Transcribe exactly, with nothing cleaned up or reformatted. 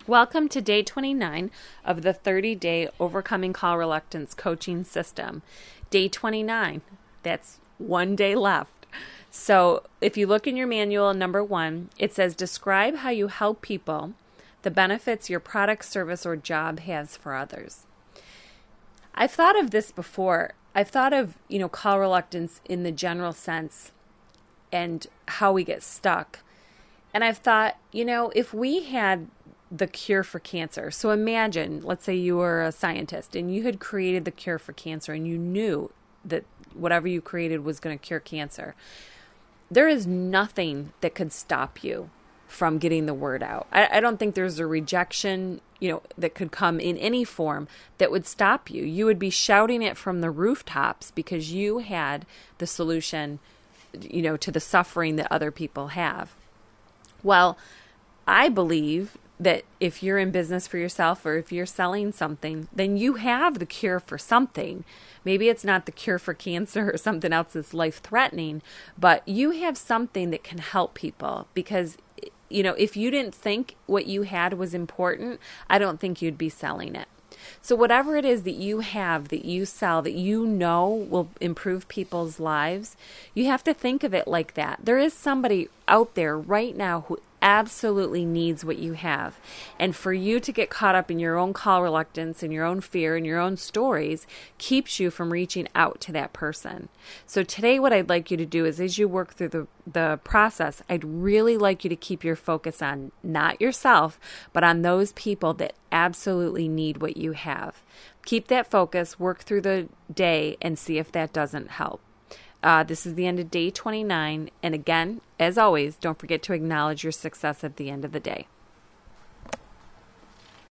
Welcome to day twenty-nine of the thirty-day Overcoming Call Reluctance coaching system. Day twenty-nine, that's one day left. So if you look in your manual, number one, it says describe how you help people, the benefits your product, service, or job has for others. I've thought of this before. I've thought of, you know, call reluctance in the general sense and how we get stuck. And I've thought, you know, if we had the cure for cancer. So imagine, let's say you were a scientist and you had created the cure for cancer and you knew that whatever you created was going to cure cancer. There is nothing that could stop you from getting the word out. I, I don't think there's a rejection, you know, that could come in any form that would stop you. You would be shouting it from the rooftops because you had the solution, you know, to the suffering that other people have. Well, I believe that if you're in business for yourself or if you're selling something, then you have the cure for something. Maybe it's not the cure for cancer or something else that's life-threatening, but you have something that can help people because, you know, if you didn't think what you had was important, I don't think you'd be selling it. So whatever it is that you have, that you sell, that you know will improve people's lives, you have to think of it like that. There is somebody out there right now who absolutely needs what you have. And for you to get caught up in your own call reluctance and your own fear and your own stories keeps you from reaching out to that person. So today what I'd like you to do is as you work through the, the process, I'd really like you to keep your focus on not yourself, but on those people that absolutely need what you have. Keep that focus, work through the day, and see if that doesn't help. Uh, this is the end of day twenty-nine. And again, as always, don't forget to acknowledge your success at the end of the day.